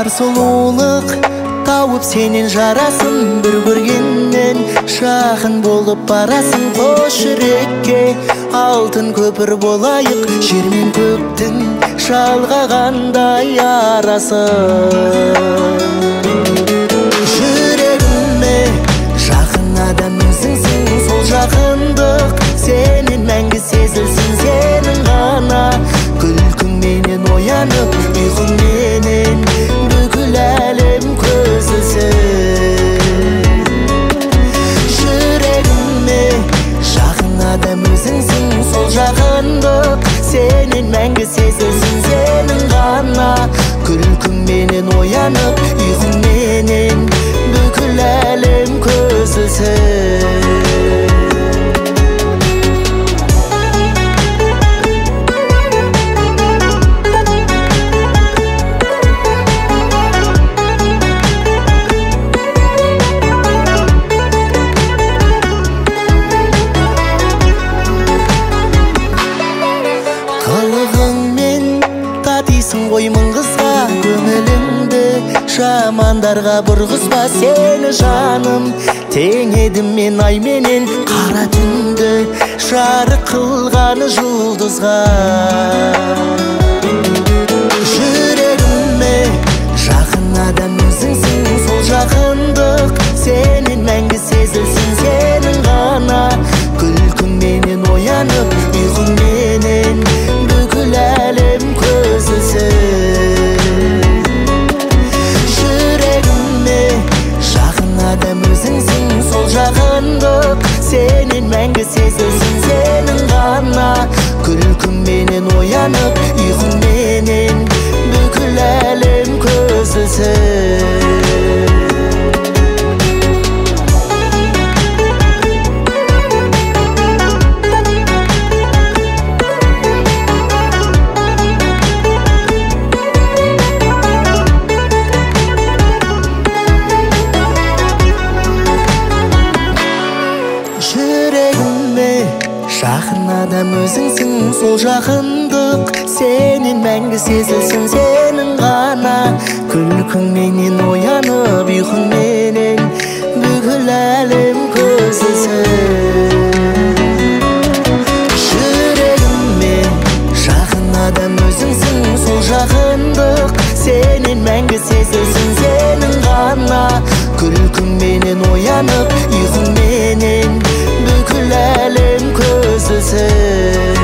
бар сұлулық тауып сенен жарасын, бір көргеннен жақын болып барасың. Қос жүрекке алтын көпір болайық, жер мен көктің жалғағандай арасын. Жүрегіме жақын адам өзіңсің, сол жақындық сенен мәңгі сезілсін. Сенің ғана күлкіңменен оянып, ұйқыңменен бүкіл әлем көзілсін. Жүрегіме жақын адам өзіңсің, сол жақындық сенен мәңгі сезілсін. Сенің ғана күлкіңменен оянып, ұйқыңменен бүкіл әлем көзілсін. Ғой мың қызға көңіліңді жамандарға бұрғызба. Сені жаным тең едім мен айменен, қара түнді жарық қылғаны жұлдызға. Жүрегіме жақын адам өзіңсің, сол жақындық сенен мәңгі сезілсін. Сенің ғана күлкіңменен оянып, ұйқыңменен бүкіл әлем көзілсін. Жүрегіме жақын адам өзіңсің, сол жақындық сенен мәңгі сезілсін. Сенің ғана күлкіңменен оянып, ұйқыңменен бүкіл әлем көзілсін. Жақын адам өзіңсің, сол жақындық сенен мәңгі сезілсін. Сенің ғана күлкіңменен оянып, ұйқыңменен бүкіл әлем көзілсін. Жүрегіме жақын адам өзіңсің, сол жақындық сенен мәңгі сезілсін. Сенің ғана күлкіңменен оянып, ұйқыңменен бүкіл әлем көзілсін.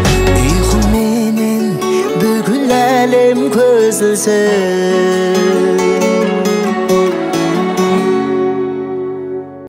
Ұйқыңменен бүкіл әлем көзілсін.